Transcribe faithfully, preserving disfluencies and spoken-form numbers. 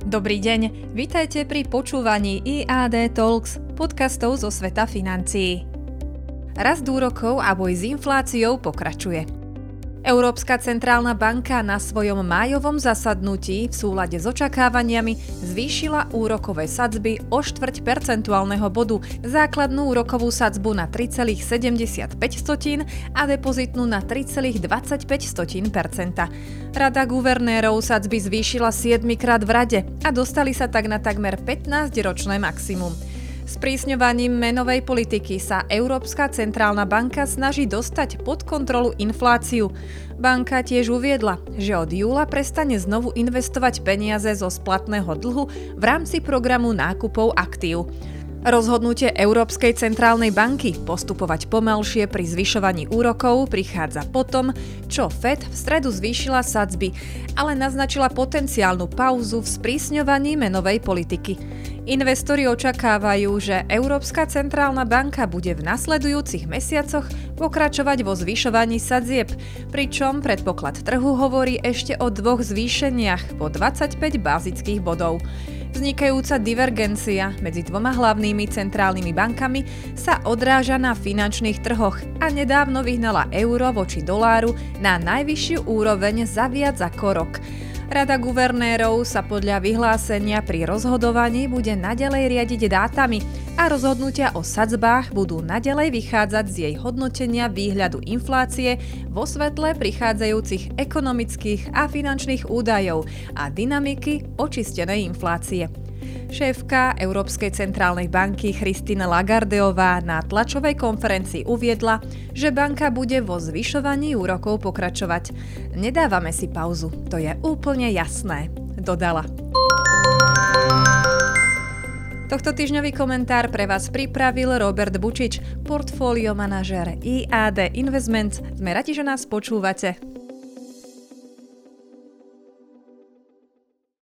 Dobrý deň, vítajte pri počúvaní í á dé Talks, podcastov zo sveta financií. Rast úrokov a boj s infláciou pokračuje. Európska centrálna banka na svojom májovom zasadnutí v súlade s očakávaniami zvýšila úrokové sadzby o štvrť percentuálneho bodu, základnú úrokovú sadzbu na tri celé sedemdesiatpäť a depozitnú na tri celé dvadsaťpäť percenta. Rada guvernérov sadzby zvýšila siedmikrát v rade a dostali sa tak na takmer pätnásťročné maximum. Sprísňovaním menovej politiky sa Európska centrálna banka snaží dostať pod kontrolu infláciu. Banka tiež uviedla, že od júla prestane znovu investovať peniaze zo splatného dlhu v rámci programu nákupov aktív. Rozhodnutie Európskej centrálnej banky postupovať pomalšie pri zvyšovaní úrokov prichádza potom, čo Fed v stredu zvýšila sadzby, ale naznačila potenciálnu pauzu v sprísňovaní menovej politiky. Investori očakávajú, že Európska centrálna banka bude v nasledujúcich mesiacoch pokračovať vo zvyšovaní sadzieb, pričom predpoklad trhu hovorí ešte o dvoch zvýšeniach po dvadsaťpäť bázických bodov. Vznikajúca divergencia medzi dvoma hlavnými centrálnymi bankami sa odráža na finančných trhoch a nedávno vyhnala euro voči doláru na najvyššiu úroveň za viac ako rok. Rada guvernérov sa podľa vyhlásenia pri rozhodovaní bude naďalej riadiť dátami a rozhodnutia o sadzbách budú naďalej vychádzať z jej hodnotenia výhľadu inflácie vo svetle prichádzajúcich ekonomických a finančných údajov a dynamiky očistenej inflácie. Šéfka Európskej centrálnej banky Christine Lagardeová na tlačovej konferencii uviedla, že banka bude vo zvyšovaní úrokov pokračovať. Nedávame si pauzu, to je úplne jasné, dodala. Tohto týždňový komentár pre vás pripravil Robert Bučič, portfólio manažér í á dé Investments. Sme radi, že nás počúvate.